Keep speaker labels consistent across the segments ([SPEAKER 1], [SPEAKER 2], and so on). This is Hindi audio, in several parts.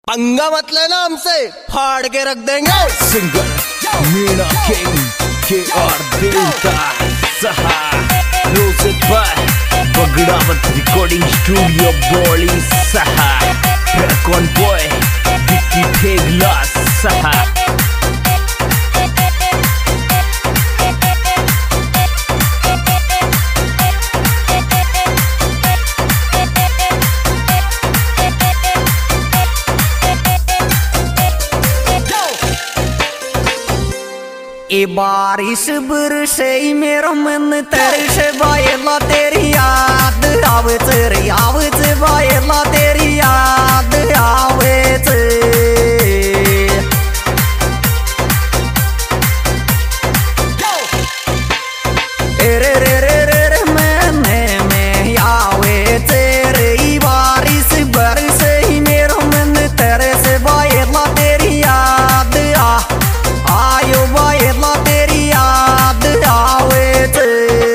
[SPEAKER 1] पंगा मत लेना हमसे, फाड़ के रख देंगे।
[SPEAKER 2] सिंगर मीना किंग के और देवता सहा music by Bagdawat recording studio बोली सहा track on boy Vicky Thegla सहा।
[SPEAKER 3] ए बारिश बरसे मेरा मन तरस बायला तेरी याद आवत रे आवत बायला तेरी याद आवत। रे रे रे रे रे मैंने में आवे तेरी बारिश बरसे मेरा मन तरस बायला तेरी याद आयो बायला तेरी याद आवे थे।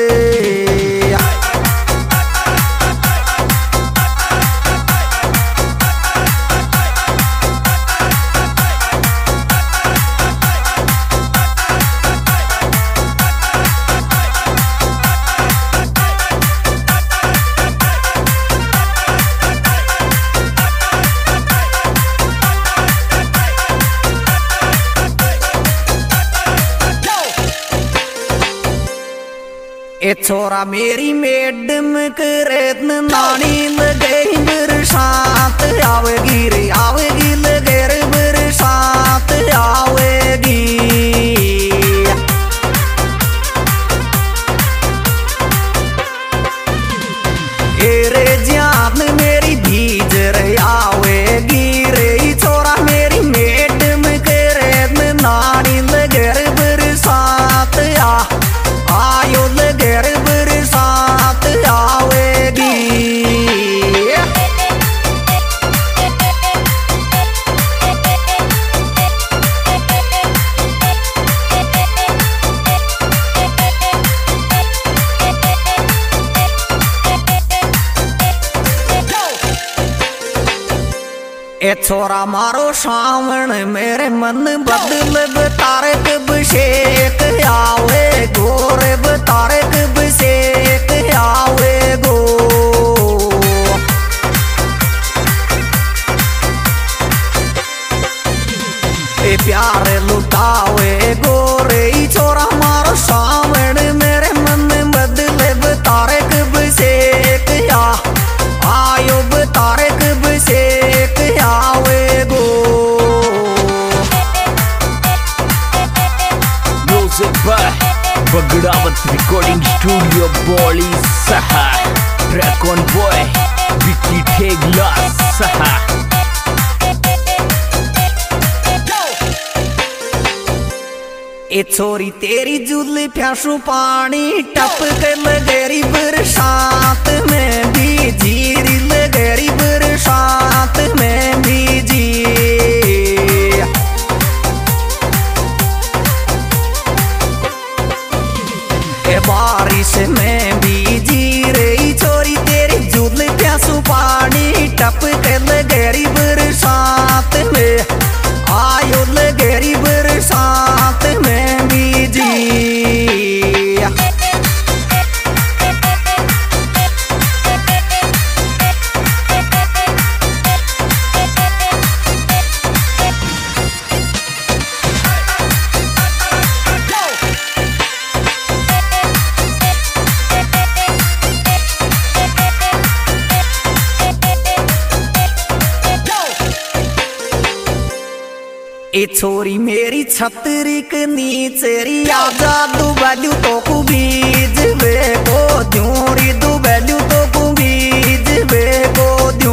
[SPEAKER 3] ए छोरा मेरी मैडम करेत नानी लगे बरसात आवेगी रे आवेगी लगे रे बरसात आवेगी। ए रे जान मेरी भीज रे आवेगी रे छोरा मेरी मैडम करेत नानी लगे रे बरसात आयो लगर बरसात आवेगी। ए छोरा मारो सावण मेरे मन बदल बतारक बशेक आवे गोर बतारक बशेक आवे गो। ए प्यार लुटावे गोरे छोरा मारो सावण मेरे मन बदल बतारक बशेक आयो बतारक बशेक आवे गो।
[SPEAKER 2] Music by Bagdawat recording studio बोली सहा track on boy Vicky Thegla सहा।
[SPEAKER 3] ए छोरी तेरी जुल्फियां शू पानी टपक लगेरी बरसात में भीजी री लगेरी बरसात में भीजी। ए बारिश में भीजी रे छोरी तेरी जुल्फियां शू पानी टपक लगेरी बरसात में आयो लगेरी बरसात में भीजी। ए छोरी मेरी छतरी के नीचे री आजा दू बैलू तो कु बीज वे को द्योरी दू बैलू तो कु बीज वे को द्यो।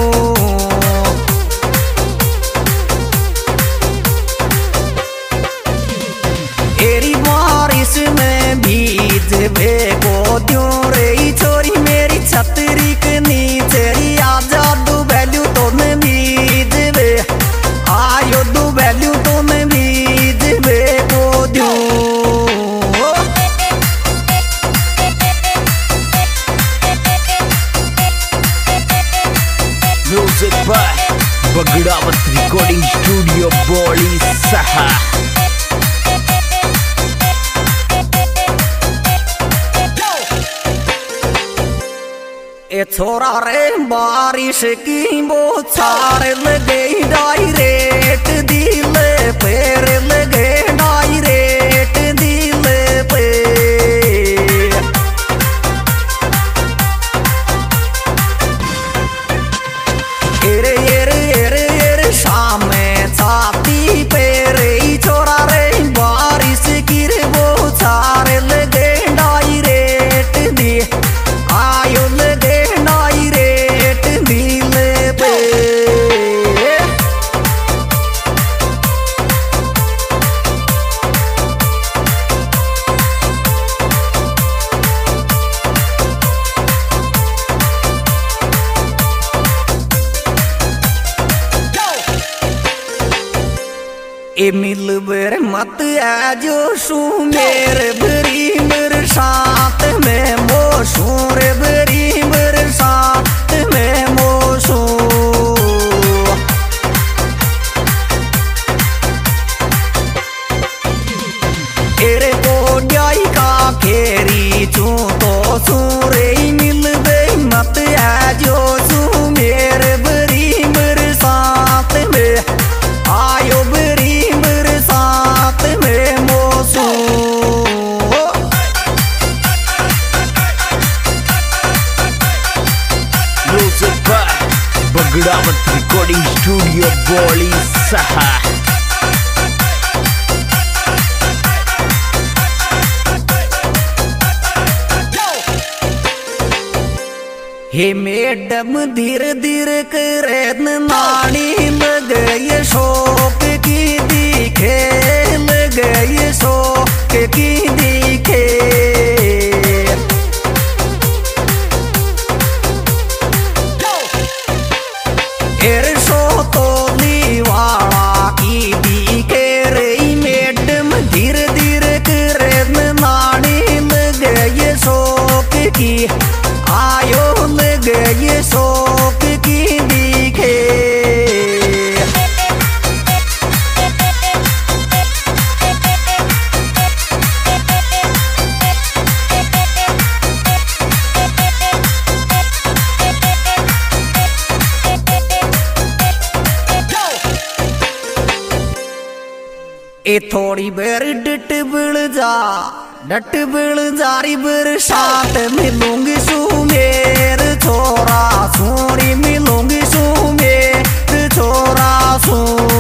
[SPEAKER 3] एरी बारिश में भीज वे को द्यो रे छोरी मेरी छतरी के नीचे री आजा दू बैलू तो में बीज वे आयो दू बैलू तो में बीज वे को द्यो।
[SPEAKER 2] बगड़ावत रिकॉर्डिंग स्टूडियो बोली सहा।
[SPEAKER 3] ए छोरा रे बारिश की बौछार लगे डायरेक्ट दिल पैर लगे डायरेक्ट दिल पे। एरे एरे एरे एरे शाम में छाती पे रे छोरा रे बारिश की रे बौछार लगे डायरेक्ट दी आयो लगे डायरेक्ट दिल पे। ए मिल बर मत आ जो शू मेरे बरी मेरे साथ में मोशू रे बरी मेरे साथ में मोशू। एरे को जाई का फेरी चू तो सूरे मिल बे मत आ जो शू मेरे बरी मेरे साथ में आयो बरी मेरे साथ में मोसू।
[SPEAKER 2] बगड़ावत रिकॉर्डिंग स्टूडियो बोली सहा।
[SPEAKER 3] हे मैडम धीरे धीरे करे नानी लगे शोक की दिखे लगे शोक की दिखे। एर शो तो दीवाड़ा की दिखे रे मैडम धीरे धीरे करे नानी लगे शोक की आयो लगे शोक की दिखे। ए थोड़ी बेर डट बिल जारी बरसात मिलूंगी सू मेर छोरा सूरी मिलूंगी सू मेर छोरा सू।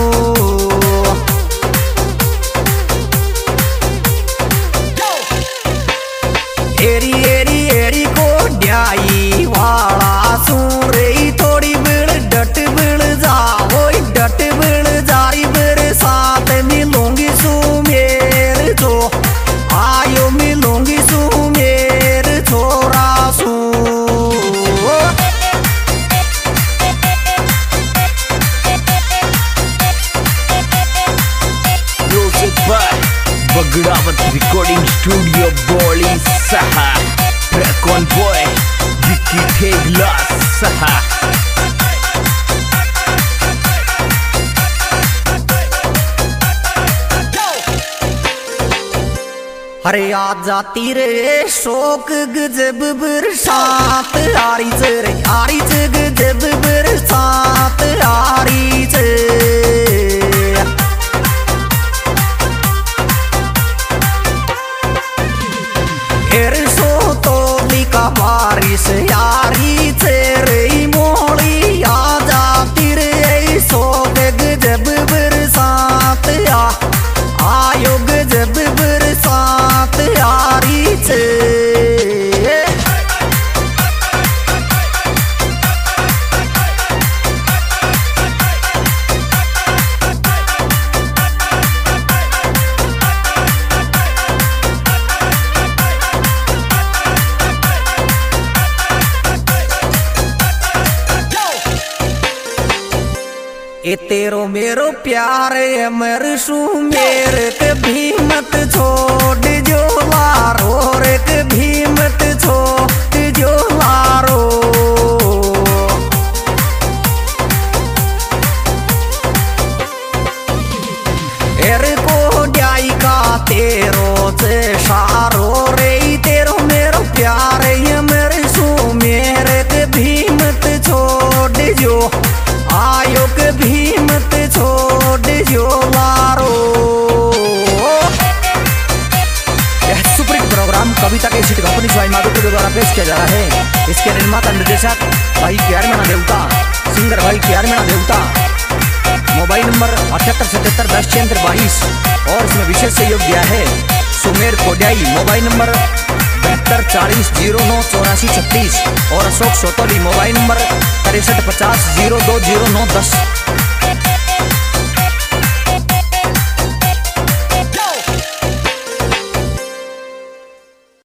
[SPEAKER 3] एरी एरी एरी को ड्याई वाला सूरे थोड़ी बिल डट बिल जारी बरसात मिलूंगी सू मेर जो आयो मिलूंगी सू मेर छोरा सू।
[SPEAKER 2] बगड़ावत रिकॉर्डिंग स्टूडियो बोली सहा। Track on boy Vicky Thegla सहा।
[SPEAKER 3] अरे आ जाती रे शोक गजब बरसात आरी रे आरी गजब बरसात आरी चे। एर सो तो लिका बारिश यारी चे रे मोड़ी आ जाती रे शोक गजब बरसात आयो गजब बरसात यारी चे। ए तेरो मेरो प्यार अमर शू मेरे कभी मत छोड़ जो लारो रे कभी मत छोड़ जो लारो। जो आयो के भीमत छोड़ जो लारो। यह सुपरहिट प्रोग्राम कविता के सीट कंपनी स्वाई माधुपुर द्वारा पेश किया जा रहा है। इसके निर्माता निर्देशक भाई केआर मीणा देवता, सिंगर भाई केआर मीणा देवता। मोबाइल नंबर 7877107622 और इसमें विशेष सहयोग दिया है सुमेर कोडियाई। मोबाइल नंबर 7240098436 और अशोक सोतोली। Mobile number 6350020910।